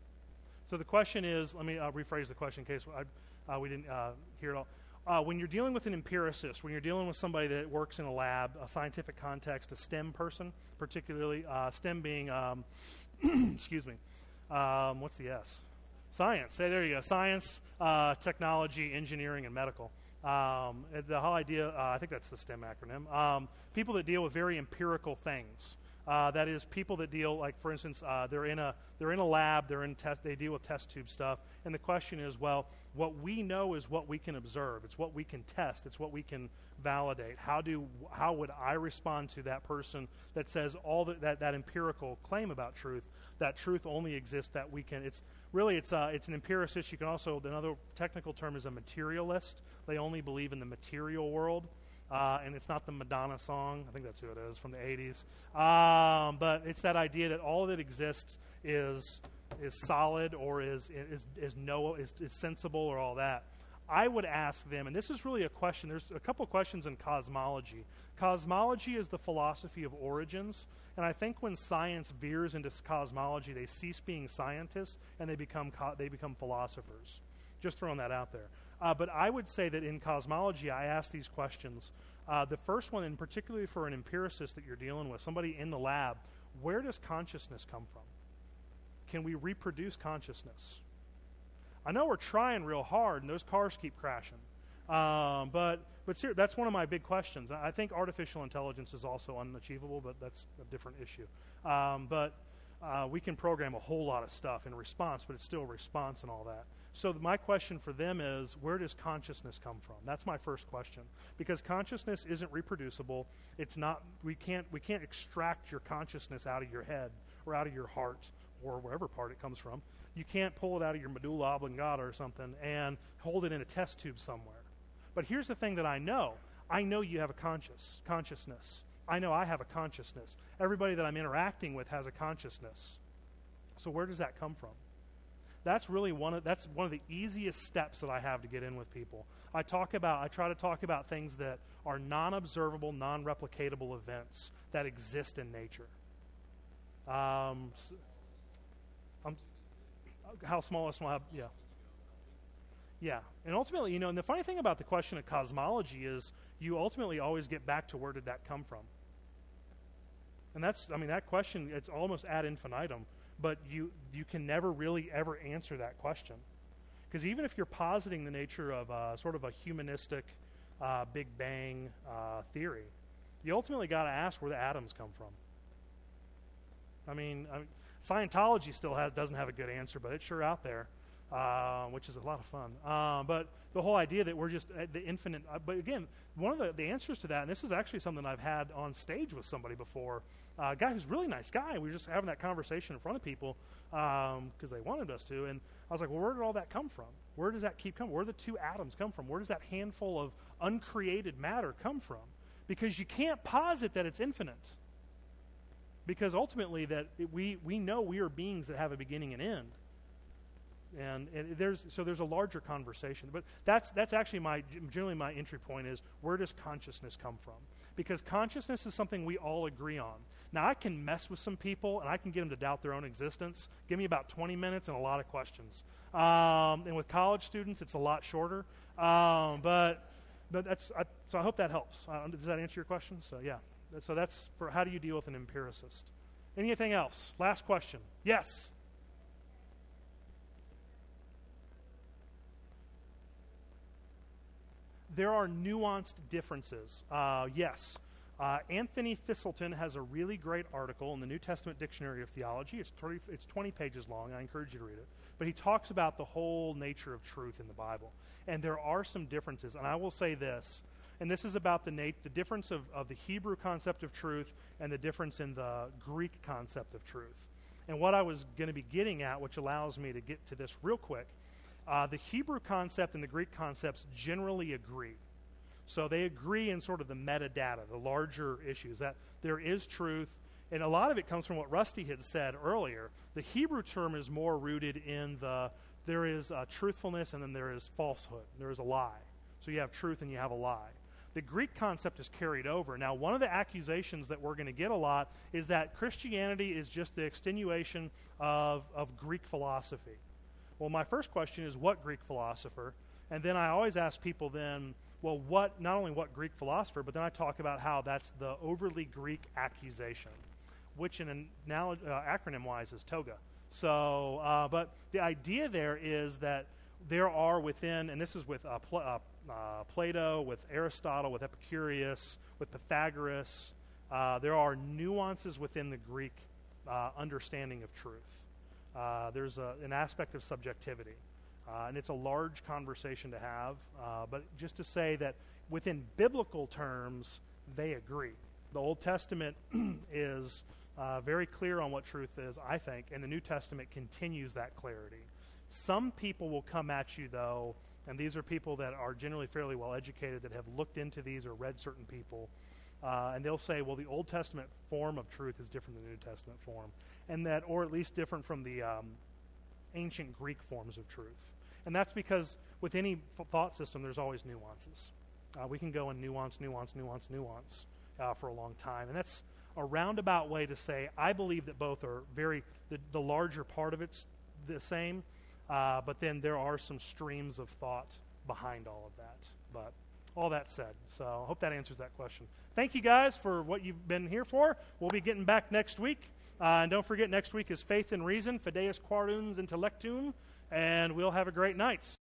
A: So the question is, let me uh, rephrase the question in case I, uh, we didn't uh, hear it all. Uh, when you're dealing with an empiricist, when you're dealing with somebody that works in a lab, a scientific context, a STEM person, particularly, uh, STEM being, um, excuse me, um, what's the S? Science. Hey, there you go. Science, uh, technology, engineering, and medical. Um, the whole idea, uh, I think that's the STEM acronym. Um, people that deal with very empirical things. Uh, that is, people that deal, like for instance, uh, they're in a they're in a lab, they're in test, they deal with test tube stuff, and the question is, well, what we know is what we can observe. It's what we can test. It's what we can validate. How do how would I respond to that person that says all the, that that empirical claim about truth? That truth only exists that we can. It's really it's uh, it's an empiricist. You can also, another technical term is a materialist. They only believe in the material world. Uh, and it's not the Madonna song. I think that's who it is, from the eighties. Um, but it's that idea that all that exists is is solid or is is is no is, is sensible or all that. I would ask them, and this is really a question. There's a couple questions in cosmology. Cosmology is the philosophy of origins, and I think when science veers into cosmology, they cease being scientists and they become co- they become philosophers. Just throwing that out there. Uh, but I would say that in cosmology, I ask these questions. Uh, the first one, and particularly for an empiricist that you're dealing with, somebody in the lab, where does consciousness come from? Can we reproduce consciousness? I know we're trying real hard, and those cars keep crashing. Um, but but ser- that's one of my big questions. I think artificial intelligence is also unachievable, but that's a different issue. Um, but uh, we can program a whole lot of stuff in response, but it's still response and all that. So my question for them is, where does consciousness come from? That's my first question, because consciousness isn't reproducible. It's not. We can't. We can't extract your consciousness out of your head or out of your heart or wherever part it comes from. You can't pull it out of your medulla oblongata or something and hold it in a test tube somewhere. But here's the thing that I know. I know you have a conscious consciousness. I know I have a consciousness. Everybody that I'm interacting with has a consciousness. So where does that come from? That's really one of that's one of the easiest steps that I have to get in with people. I talk about I try to talk about things that are non-observable, non-replicatable events that exist in nature. Um, um, how small is small? Yeah, yeah. And ultimately, you know, and the funny thing about the question of cosmology is you ultimately always get back to where did that come from. And that's, I mean, that question, it's almost ad infinitum. But you you can never really ever answer that question. Because even if you're positing the nature of uh, sort of a humanistic uh, Big Bang uh, theory, you ultimately got to ask where the atoms come from. I mean, I mean Scientology still has, doesn't have a good answer, but it's sure out there, uh, which is a lot of fun. Uh, but the whole idea that we're just at the infinite, uh, but again, one of the, the answers to that, and this is actually something I've had on stage with somebody before, uh, a guy who's a really nice guy. We were just having that conversation in front of people because um, they wanted us to, and I was like, well, where did all that come from? Where does that keep coming? Where do the two atoms come from? Where does that handful of uncreated matter come from? Because you can't posit that it's infinite. Because ultimately that it, we, we know we are beings that have a beginning and end. And, and there's so there's a larger conversation. But that's that's actually my generally my entry point is, where does consciousness come from? Because consciousness is something we all agree on. Now, I can mess with some people, and I can get them to doubt their own existence. Give me about twenty minutes and a lot of questions. Um, and with college students, it's a lot shorter. Um, but but that's I, so I hope that helps. Uh, does that answer your question? So yeah. So that's for how do you deal with an empiricist? Anything else? Last question. Yes. There are nuanced differences. Uh, yes. Uh, Anthony Thistleton has a really great article in the New Testament Dictionary of Theology. It's, thirty, it's twenty pages long. I encourage you to read it. But he talks about the whole nature of truth in the Bible. And there are some differences. And I will say this, and this is about the, nat- the difference of, of the Hebrew concept of truth and the difference in the Greek concept of truth. And what I was going to be getting at, which allows me to get to this real quick, Uh, the Hebrew concept and the Greek concepts generally agree. So they agree in sort of the metadata, the larger issues, that there is truth. And a lot of it comes from what Rusty had said earlier. The Hebrew term is more rooted in the, there is uh, truthfulness and then there is falsehood. There is a lie. So you have truth and you have a lie. The Greek concept is carried over. Now, one of the accusations that we're going to get a lot is that Christianity is just the extenuation of, of Greek philosophy. Well, my first question is, what Greek philosopher? And then I always ask people then, well, what? Not only what Greek philosopher, but then I talk about how that's the overly Greek accusation, which in an now uh, acronym-wise is TOGA. So, uh, but the idea there is that there are within, and this is with uh, Pl- uh, uh, Plato, with Aristotle, with Epicurus, with Pythagoras, uh, there are nuances within the Greek uh, understanding of truth. Uh, there's a, an aspect of subjectivity, uh, and it's a large conversation to have, uh, but just to say that within biblical terms, they agree. The Old Testament is uh, very clear on what truth is, I think, and the New Testament continues that clarity. Some people will come at you, though, and these are people that are generally fairly well educated, that have looked into these or read certain people, Uh, and they'll say, well, the Old Testament form of truth is different than the New Testament form, and that, or at least different from the um, ancient Greek forms of truth. And that's because with any f- thought system, there's always nuances. Uh, we can go in nuance, nuance, nuance, nuance uh, for a long time. And that's a roundabout way to say, I believe that both are very, the, the larger part of it's the same, uh, but then there are some streams of thought behind all of that. But all that said, so I hope that answers that question. Thank you guys for what you've been here for. We'll be getting back next week. Uh, and don't forget, next week is Faith and Reason, Fideus Quaruns Intellectum, and we'll have a great night.